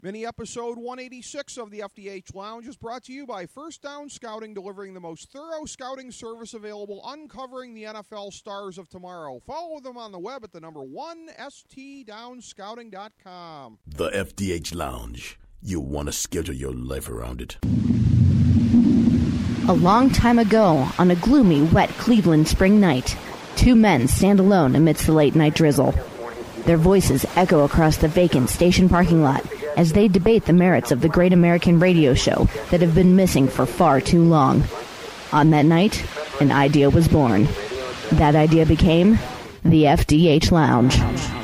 Mini episode 186 of the FDH Lounge is brought to you by First Down Scouting, delivering the most thorough scouting service available, uncovering the NFL stars of tomorrow. Follow them on the web at the number 1stdownscouting.com. The FDH Lounge. You'll want to schedule your life around it. A long time ago, on a gloomy, wet Cleveland spring night, two men stand alone amidst the late-night drizzle. Their voices echo across the vacant station parking lot as they debate the merits of the great American radio show that have been missing for far too long. On that night, an idea was born. That idea became the FDH Lounge.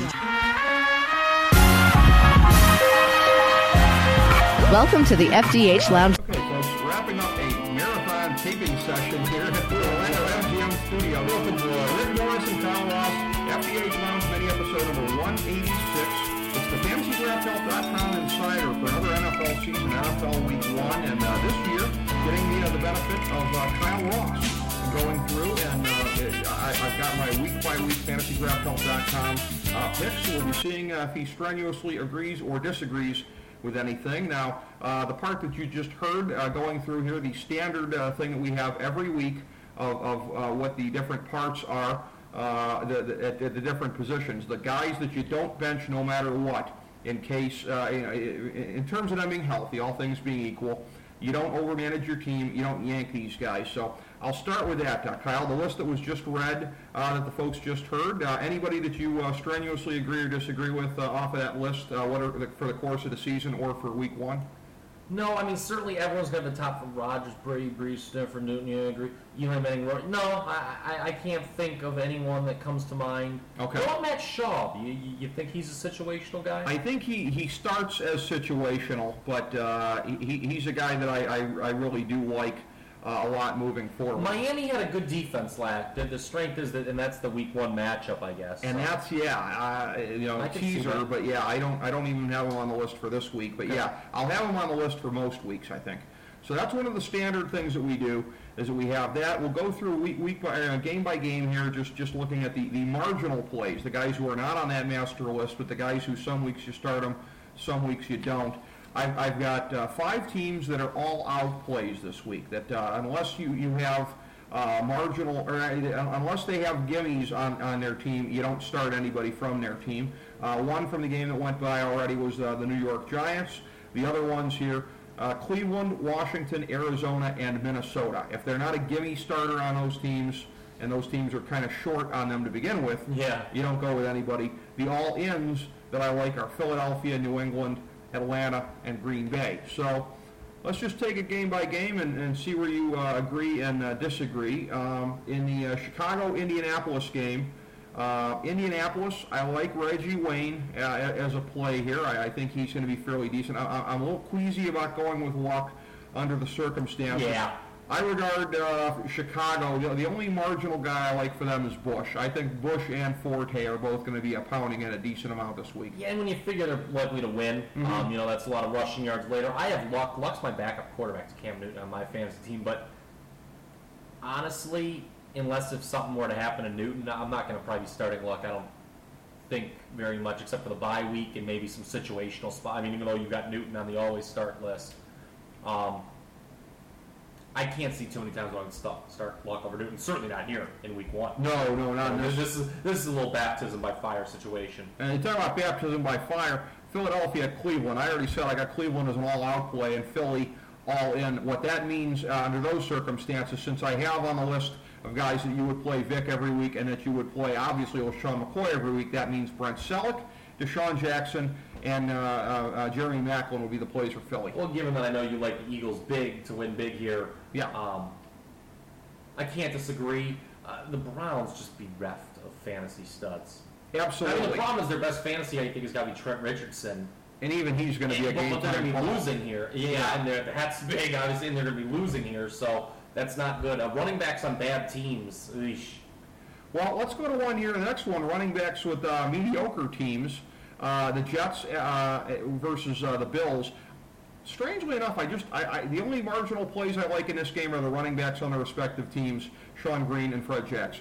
Welcome to the FDH Lounge. Okay, folks, wrapping up a marathon taping session here at the Orlando MGM studio. Welcome to Rick Morris and Kyle Ross, FDH Lounge mini episode number 186. It's the FantasyDraftHelp.com Insider for another NFL season, NFL Week 1, and this year getting the benefit of Kyle Ross going through, and I've got my week-by-week FantasyDraftHelp.com picks, so we'll be seeing if he strenuously agrees or disagrees with anything. Now, the part that you just heard going through here, the standard thing that we have every week of what the different parts are at the different positions, the guys that you don't bench no matter what, in case, in terms of them being healthy, all things being equal, you don't overmanage your team, you don't yank these guys. So I'll start with that, Kyle. The list that was just read, that the folks just heard, anybody that you strenuously agree or disagree with off of that list, whether for the course of the season or for Week 1? No, I mean, certainly everyone's got the top from Rodgers, Brady, Brees, Stafford, Newton, you agree? Eli Manning, no, I can't think of anyone that comes to mind. Okay. What about Matt Shaw? You think he's a situational guy? I think he starts as situational, but he's a guy that I really do like a lot moving forward. Miami had a good defense last. The strength is that, and that's the Week 1 matchup, I guess. And that's teaser, but yeah, I don't even have him on the list for this week. But yeah, I'll have him on the list for most weeks, I think. So that's one of the standard things that we do, is that we have that. We'll go through game by game here, just looking at the marginal plays, the guys who are not on that master list, but the guys who some weeks you start them, some weeks you don't. I've got 5 teams that are all-out plays this week, that unless you have marginal, or unless they have gimmies on their team, you don't start anybody from their team. One from the game that went by already was the New York Giants. The other ones here, Cleveland, Washington, Arizona, and Minnesota. If they're not a gimme starter on those teams, and those teams are kind of short on them to begin with, you don't go with anybody. The all-ins that I like are Philadelphia, New England, Atlanta, and Green Bay. So let's just take it game by game and see where you agree and disagree. In the Chicago-Indianapolis game, Indianapolis, I like Reggie Wayne as a play here. I think he's going to be fairly decent. I'm a little queasy about going with Luck under the circumstances. Yeah. I regard Chicago, the only marginal guy I like for them is Bush. I think Bush and Forte are both going to be pounding in a decent amount this week. Yeah, and when you figure they're likely to win, that's a lot of rushing yards later. I have Luck. Luck's my backup quarterback to Cam Newton on my fantasy team, but honestly, unless if something were to happen to Newton, I'm not going to probably be starting Luck. I don't think very much, except for the bye week and maybe some situational spot. I mean, even though you've got Newton on the always start list. I can't see too many times where I can start Luck over Newton. Certainly not here in Week 1. No, not in this is a little baptism by fire situation. And you talk about baptism by fire, Philadelphia, Cleveland. I already said I got Cleveland as an all-out play and Philly all in. What that means under those circumstances, since I have on the list of guys that you would play Vic every week and that you would play, obviously, with Sean McCoy every week, that means Brent Selleck, Deshaun Jackson, and Jeremy Maclin will be the plays for Philly. Well, given that I know you like the Eagles big to win big here, I can't disagree. The Browns just bereft of fantasy studs. Absolutely. I mean, the problem is their best fantasy, I think, has got to be Trent Richardson. And even he's going to be a game time. But they're going to be losing here. Yeah, and that's big, obviously, and they're going to be losing here, so that's not good. Running backs on bad teams. Eesh. Well, let's go to one here. The next one, running backs with mediocre teams. The Jets versus the Bills. Strangely enough, the only marginal plays I like in this game are the running backs on their respective teams, Sean Green and Fred Jackson.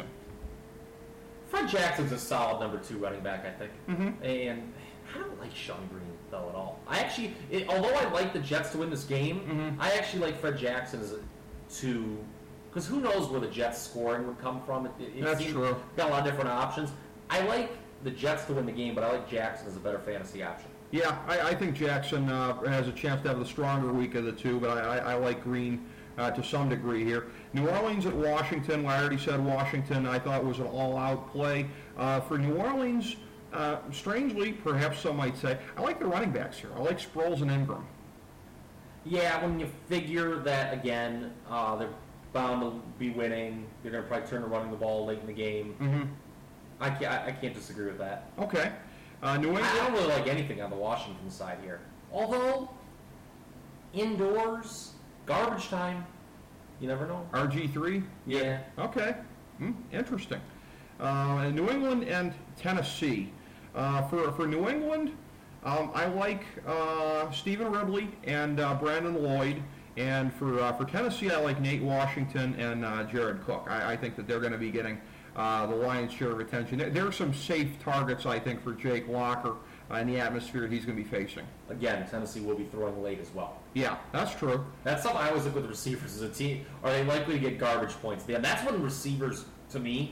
Fred Jackson's a solid number 2 running back, I think. Mm-hmm. And I don't like Sean Green, though. NFL at all. Although I like the Jets to win this game, I actually like Fred Jackson because who knows where the Jets' scoring would come from. That's true. Got a lot of different options. I like the Jets to win the game, but I like Jackson as a better fantasy option. Yeah, I think Jackson has a chance to have the stronger week of the two, but I like Green to some degree here. New Orleans at Washington. I already said Washington I thought was an all-out play. For New Orleans, strangely, perhaps some might say, I like the running backs here. I like Sproles and Ingram. Yeah, when you figure that, again, they're bound to be winning, they're going to probably turn to running the ball late in the game. Mm-hmm. I can't disagree with that. Okay. New England. I don't really like anything on the Washington side here. Although, indoors, garbage time, you never know. RG3? Yeah. Okay. Interesting. New England and Tennessee. For New England, I like Stephen Ridley and Brandon Lloyd. And for Tennessee, I like Nate Washington and Jared Cook. I think that they're going to be getting the lion's share of attention. There are some safe targets, I think, for Jake Locker in the atmosphere he's going to be facing. Again, Tennessee will be throwing late as well. Yeah, that's true. That's something I always look with receivers as a team. Are they likely to get garbage points? Yeah, that's when receivers, to me,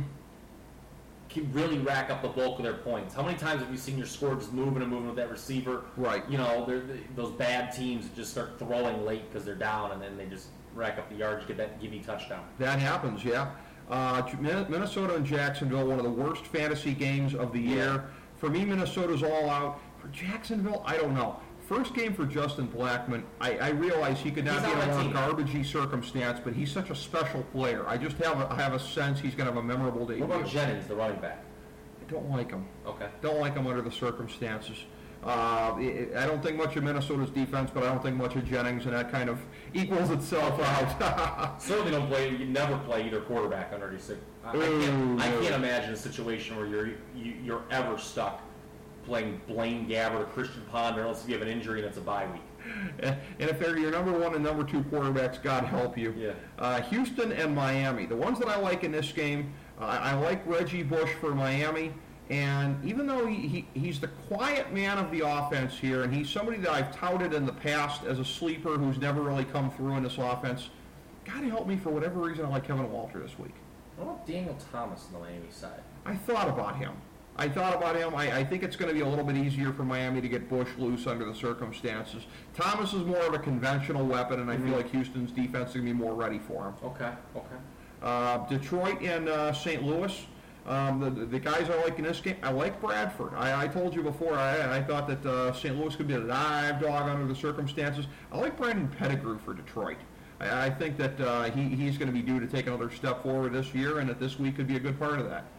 can really rack up the bulk of their points. How many times have you seen your score just moving and moving with that receiver? Right. You know, those bad teams just start throwing late because they're down, and then they just rack up the yards, get that gimme touchdown. That happens, yeah. Minnesota and Jacksonville, one of the worst fantasy games of the year. For me, Minnesota's all out. For Jacksonville, I don't know. First game for Justin Blackmon, I realize he could not be in a more garbagey circumstance, but he's such a special player. I just have a sense he's going to have a memorable debut. What about Jennings, the running back? I don't like him. Okay. Don't like him under the circumstances. I don't think much of Minnesota's defense, but I don't think much of Jennings, and that kind of equals itself out. Certainly you never play either quarterback under 86. I can't imagine a situation where you're ever stuck playing Blaine Gabbert or Christian Ponder unless you have an injury and it's a bye week. And if they're your number one and number two quarterbacks, God help you. Yeah. Houston and Miami. The ones that I like in this game, I like Reggie Bush for Miami. And even though he's the quiet man of the offense here, and he's somebody that I've touted in the past as a sleeper who's never really come through in this offense, God help me, for whatever reason, I like Kevin Walter this week. What about Daniel Thomas on the Miami side? I thought about him. I think it's going to be a little bit easier for Miami to get Bush loose under the circumstances. Thomas is more of a conventional weapon, and I feel like Houston's defense is going to be more ready for him. Okay. Detroit and St. Louis. The guys I like in this game, I like Bradford. I told you before, I thought that St. Louis could be a live dog under the circumstances. I like Brandon Pettigrew for Detroit. I think that he's going to be due to take another step forward this year, and that this week could be a good part of that.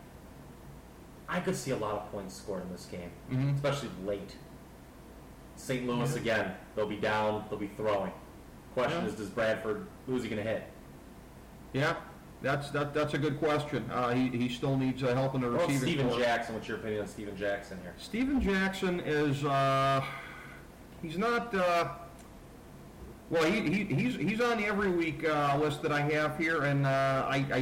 I could see a lot of points scored in this game, especially late. St. Louis, again, they'll be down, they'll be throwing. Question is, does Bradford, who's he going to hit? Yeah. That's a good question. He still needs help in the receiving. Steven Jackson, what's your opinion on Steven Jackson here? Steven Jackson is he's not well. He's on the every week list that I have here, and I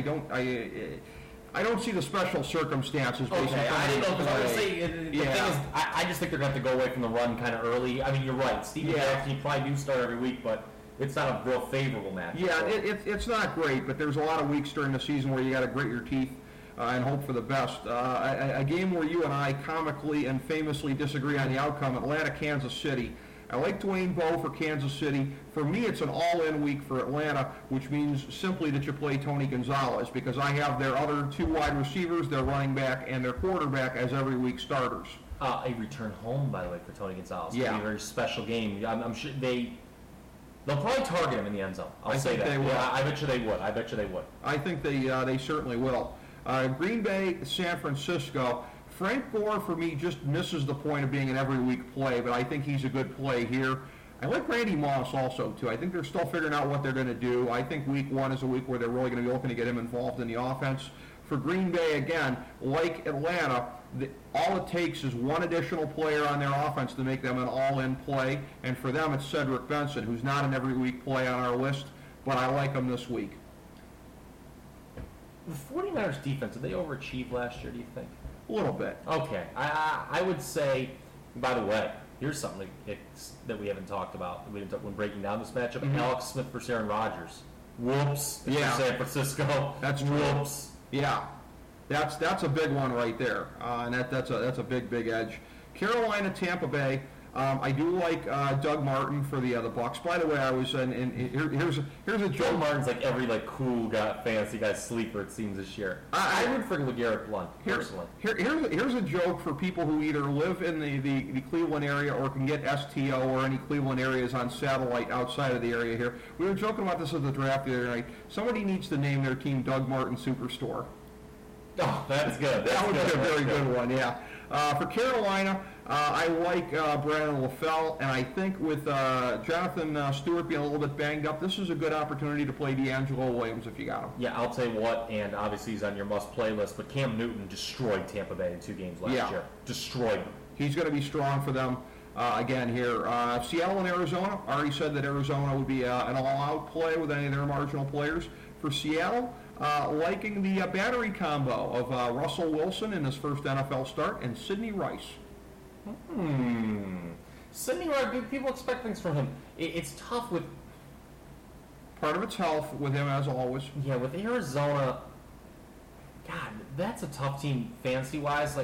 don't see the special circumstances. Okay, I didn't know, because I would say the thing is, I just think they're going to have to go away from the run kind of early. I mean, you're right. Steven Jackson, you probably do start every week, but it's not a real favorable match. Yeah, it's not great, but there's a lot of weeks during the season where you got to grit your teeth and hope for the best. A game where you and I comically and famously disagree on the outcome, Atlanta, Kansas City. I like Dwayne Bowe for Kansas City. For me, it's an all-in week for Atlanta, which means simply that you play Tony Gonzalez, because I have their other two wide receivers, their running back, and their quarterback as every week starters. A return home, by the way, for Tony Gonzalez. Yeah. It'll be a very special game. I'm sure they'll probably target him in the end zone. I'll say that. They will. Yeah, I bet you they would. I think they certainly will. Green Bay, San Francisco. Frank Gore, for me, just misses the point of being an every week play, but I think he's a good play here. I like Randy Moss also, too. I think they're still figuring out what they're going to do. I think week one is a week where they're really going to be looking to get him involved in the offense. For Green Bay, again, like Atlanta, all it takes is one additional player on their offense to make them an all-in play, and for them it's Cedric Benson, who's not an every week play on our list, but I like him this week. The 49ers defense, did they overachieve last year, do you think? A little bit. Okay. I would say, by the way, Here's something that we haven't talked about when breaking down this matchup. Alex Smith versus Aaron Rodgers. Whoops. Yeah. San Francisco. That's whoops. Yeah. That's a big one right there. And that's a big edge. Carolina, Tampa Bay. I do like Doug Martin for the Bucks. By the way, I was here's a joke. Doug Martin's like every cool guy, fancy guy sleeper it seems this year. I would forget LeGarrette Blount personally. Here's a joke for people who either live in the Cleveland area or can get STO or any Cleveland areas on satellite outside of the area here. We were joking about this at the draft the other night. Somebody needs to name their team Doug Martin Superstore. Oh, that's good. That would be a very good one, yeah. For Carolina, I like Brandon LaFell, and I think with Jonathan Stewart being a little bit banged up, this is a good opportunity to play D'Angelo Williams if you got him. Yeah, I'll tell you what, and obviously he's on your must-play list, but Cam Newton destroyed Tampa Bay in 2 games last year. Destroyed them. He's going to be strong for them again here. Seattle and Arizona, already said that Arizona would be an all-out play with any of their marginal players. For Seattle, liking the battery combo of Russell Wilson in his first NFL start and Sidney Rice. Sidney Rice, people expect things from him. It's tough with... Part of it's health with him, as always. Yeah, with Arizona, God, that's a tough team fantasy-wise.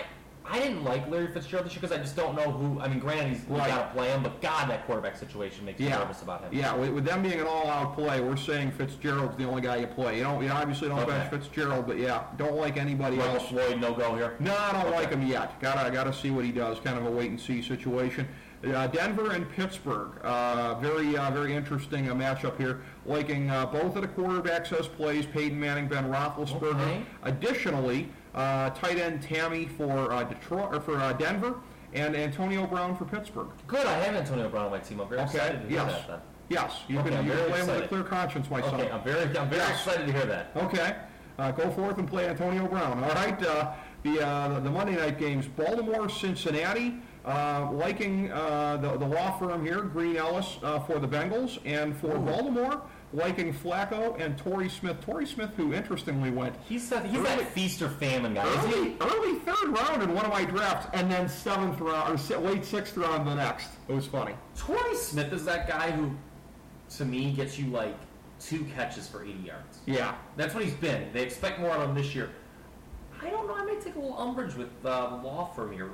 I didn't like Larry Fitzgerald this year because I just don't know who. I mean, granted, you got to play him, but God, that quarterback situation makes me nervous about him. Yeah, with them being an all-out play, we're saying Fitzgerald's the only guy you play. You obviously don't bench Fitzgerald, but don't like anybody else. Floyd, no go here. No, I don't like him yet. Gotta see what he does. Kind of a wait-and-see situation. Denver and Pittsburgh, very interesting matchup here. Liking both of the quarterbacks as plays, Peyton Manning, Ben Roethlisberger. Okay. Additionally, tight end Tammy for Denver, and Antonio Brown for Pittsburgh. Good, I have Antonio Brown on my team. I'm very excited to hear that then. Yes, you can play him with a clear conscience, my son. Okay, I'm very excited to hear that. Okay, go forth and play Antonio Brown. All right, the Monday night games: Baltimore, Cincinnati. Liking the law firm here, Green Ellis for the Bengals, and for Baltimore, liking Flacco and Torrey Smith. Torrey Smith, who interestingly went. He's that feast or famine guy. Early 3rd round in one of my drafts, and then 7th round or late 6th round the next. It was funny. Torrey Smith is that guy who, to me, gets you 2 catches for 80 yards. Yeah, that's what he's been. They expect more out of him this year. I don't know. I may take a little umbrage with the law firm here.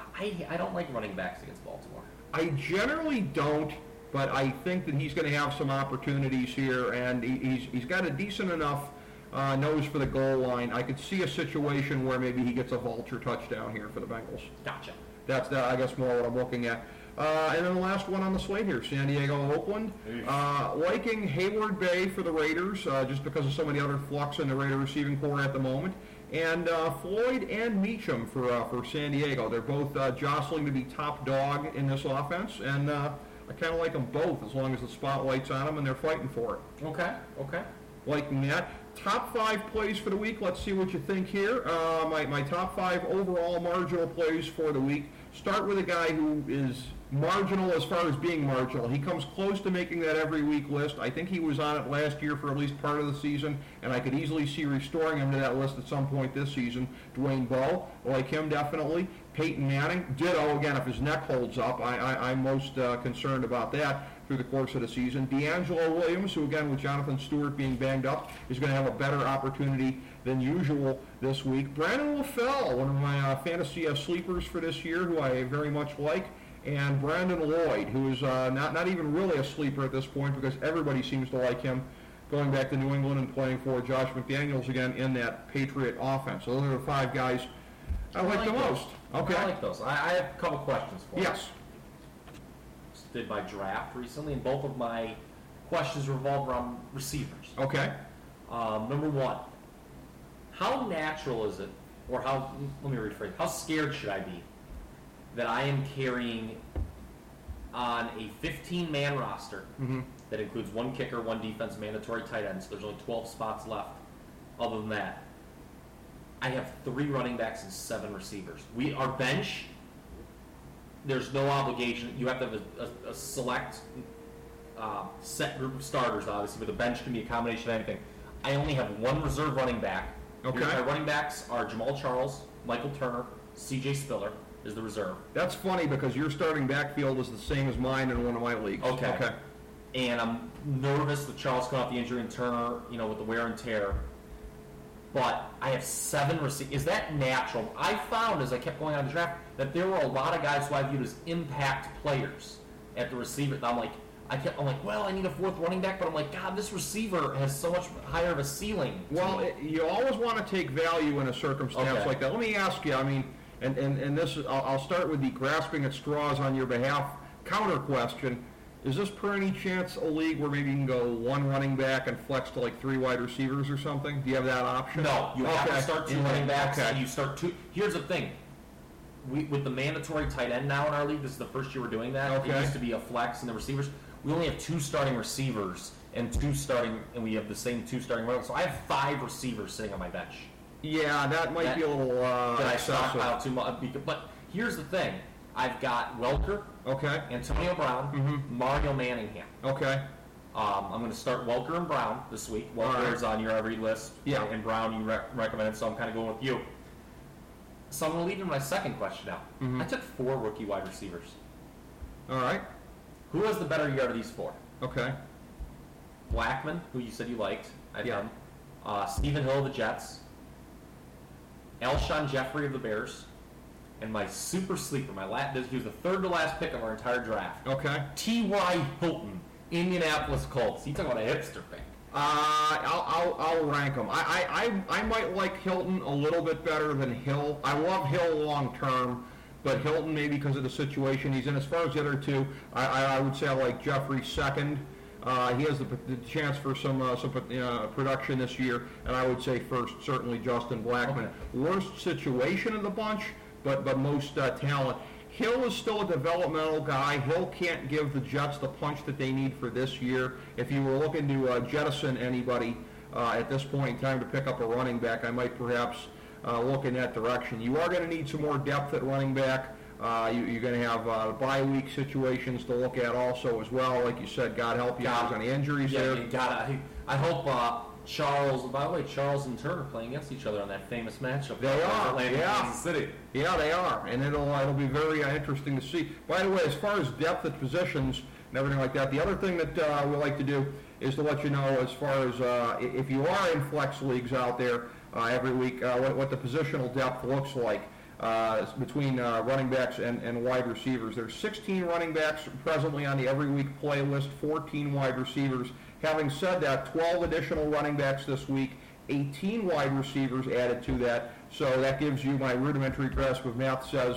I don't like running backs against Baltimore. I generally don't, but I think that he's going to have some opportunities here, and he's got a decent enough nose for the goal line. I could see a situation where maybe he gets a vulture touchdown here for the Bengals. Gotcha. That's I guess more what I'm looking at. And then the last one on the slate here, San Diego and Oakland. Liking Hayward Bay for the Raiders, just because of some of the other flux in the Raider receiving core at the moment. And Floyd and Meacham for San Diego. They're both jostling to be top dog in this offense, and I kind of like them both as long as the spotlight's on them and they're fighting for it. Okay. Liking that. Top 5 plays for the week. Let's see what you think here. My top 5 overall marginal plays for the week. Start with a guy who is marginal as far as being marginal. He comes close to making that every week list. I think he was on it last year for at least part of the season, and I could easily see restoring him to that list at some point this season. Dwayne Bowe, like him definitely. Peyton Manning, ditto. Again, if his neck holds up, I'm most concerned about that through the course of the season. D'Angelo Williams, who again with Jonathan Stewart being banged up, is going to have a better opportunity than usual this week. Brandon LaFell, one of my fantasy sleepers for this year, who I very much like. And Brandon Lloyd, who is not even really a sleeper at this point because everybody seems to like him, going back to New England and playing for Josh McDaniels again in that Patriot offense. So those are the 5 guys I like the most. Okay. I like those. I have a couple questions for you. Yes. Just did my draft recently, and both of my questions revolve around receivers. Okay. Number 1, how natural is it, or how scared should I be that I am carrying on a 15-man roster that includes 1 kicker, 1 defense, mandatory tight end, so there's only 12 spots left. Other than that, I have 3 running backs and 7 receivers. Our bench, there's no obligation. You have to have a select set group of starters, obviously, but the bench can be a combination of anything. I only have 1 reserve running back. Okay. My running backs are Jamal Charles, Michael Turner, C.J. Spiller. is the reserve. That's funny because your starting backfield is the same as mine in one of my leagues. Okay. And I'm nervous with Charles coming off the injury and Turner, with the wear and tear. But I have 7 receivers. Is that natural? I found as I kept going on the draft that there were a lot of guys who I viewed as impact players at the receiver. And I'm like, well, I need a 4th running back, but I'm like, God, this receiver has so much higher of a ceiling. Well, you always want to take value in a circumstance like that. Let me ask you, and this, I'll start with the grasping at straws on your behalf counter question. Is this per any chance a league where maybe you can go 1 running back and flex to like 3 wide receivers or something? Do you have that option? No, you have to start 2 running backs, and you start 2. Here's the thing. With the mandatory tight end now in our league, this is the first year we're doing that. It used to be a flex in the receivers. We only have 2 starting receivers and we have the same 2 starting runners. So I have 5 receivers sitting on my bench. Yeah, that might be a little that I stockpile too much. But here's the thing. I've got Welker, Antonio Brown, Mario Manningham. I'm going to start Welker and Brown this week. Welker is on your every list, and Brown you recommended, so I'm kind of going with you. So I'm going to lead into my second question now. I took 4 rookie wide receivers. All right. Who has the better year of these 4? Okay. Blackman, who you said you liked. I've done. Stephen Hill of the Jets. Alshon Jeffrey of the Bears. And my super sleeper, he was the 3rd to last pick of our entire draft. T.Y. Hilton, Indianapolis Colts. You talking about a hipster pick? I'll rank them. I might like Hilton a little bit better than Hill. I love Hill long term, but Hilton maybe because of the situation he's in. As far as the other 2, I would say I like Jeffrey second. He has the chance for some production this year, and I would say first certainly Justin Blackman. Worst situation of the bunch, but most talent. Hill is still a developmental guy. Hill can't give the Jets the punch that they need for this year. If you were looking to jettison anybody at this point in time to pick up a running back, I might perhaps look in that direction. You are going to need some more depth at running back. You're going to have bye week situations to look at also as well. Like you said, God help you if there's any injuries there. I hope Charles and Turner playing against each other on that famous matchup. They are, Kansas City. Yeah, they are, and it'll be very interesting to see. By the way, as far as depth at positions and everything like that, the other thing that we like to do is to let you know as far as if you are in flex leagues out there every week, what the positional depth looks like between running backs and wide receivers. There's 16 running backs presently on the every week playlist, 14 wide receivers. Having said that, 12 additional running backs this week, 18 wide receivers added to that. So that gives you, my rudimentary grasp of math says,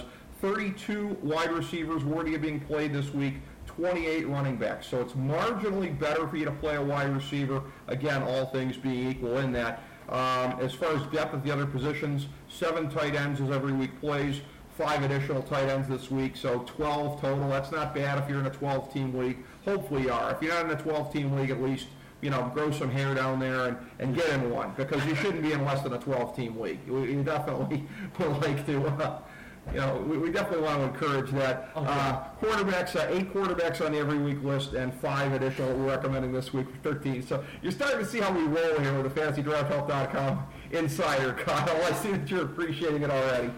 32 wide receivers worthy of being played this week, 28 running backs. So it's marginally better for you to play a wide receiver. Again, all things being equal in that. As far as depth of the other positions, 7 tight ends as every week plays, 5 additional tight ends this week, so 12 total. That's not bad if you're in a 12-team league. Hopefully you are. If you're not in a 12-team league, at least grow some hair down there and get in one, because you shouldn't be in less than a 12-team league. We definitely would like to, we definitely want to encourage that. Quarterbacks, 8 quarterbacks on the every week list, and 5 additional we're recommending this week for 13. So you're starting to see how we roll here with the FantasyDraftHelp.com insider, Kyle. I see that you're appreciating it already.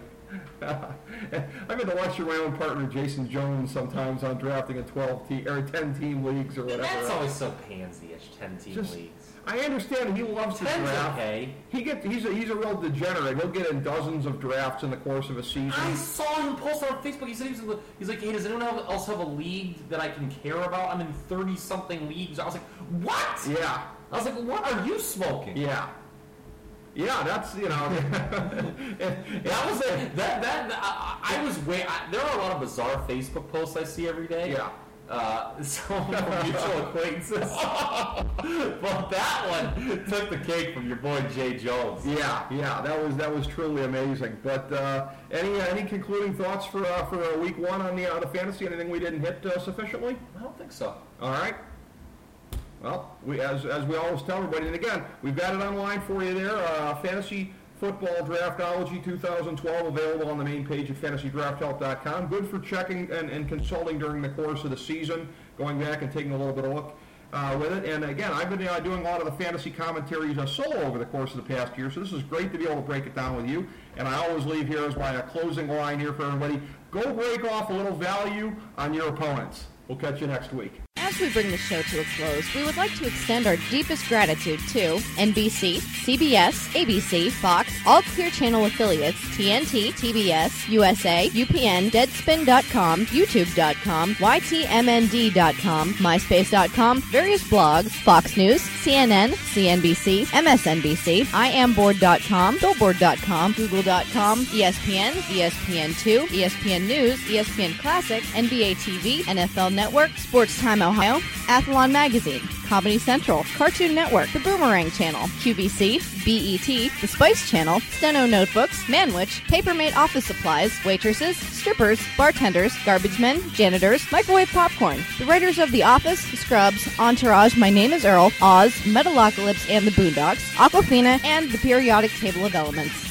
I've been to lecture my own partner Jason Jones sometimes on drafting in 10-team leagues or whatever. That's always so pansy-ish, 10-team leagues. I understand he loves to draft. Okay. He's a real degenerate. He'll get in dozens of drafts in the course of a season. I saw him post on Facebook. He said he's like, hey, does anyone else have a league that I can care about? I'm in 30-something leagues. I was like, what? Yeah. I was like, what are you smoking? Yeah. Yeah, that's, that was it. I was there are a lot of bizarre Facebook posts I see every day. Yeah. Some from mutual acquaintances. But that one took the cake from your boy Jay Jones. Yeah, that was truly amazing. But any concluding thoughts for week 1 on the fantasy? Anything we didn't hit sufficiently? I don't think so. All right. Well, as we always tell everybody, and again, we've got it online for you there. Fantasy Football Draftology 2012 available on the main page at FantasyDraftHelp.com. Good for checking and consulting during the course of the season, going back and taking a little bit of look with it. And again, I've been doing a lot of the fantasy commentaries solo over the course of the past year, so this is great to be able to break it down with you. And I always leave here as my closing line here for everybody. Go break off a little value on your opponents. We'll catch you next week. As we bring the show to a close, we would like to extend our deepest gratitude to NBC, CBS, ABC, Fox, all Clear Channel affiliates, TNT, TBS, USA, UPN, Deadspin.com, YouTube.com, YTMND.com, MySpace.com, various blogs, Fox News, CNN, CNBC, MSNBC, IamBoard.com, Billboard.com, Google.com, ESPN, ESPN2, ESPN News, ESPN Classic, NBA TV, NFL Network, Sports Time Ohio, Athlon Magazine, Comedy Central, Cartoon Network, The Boomerang Channel, QVC, BET, The Spice Channel, Steno Notebooks, Manwich, Papermate Office Supplies, waitresses, strippers, bartenders, garbage men, janitors, microwave popcorn, the writers of The Office, Scrubs, Entourage, My Name is Earl, Oz, Metalocalypse and the Boondocks, Aquafina, and the Periodic Table of Elements.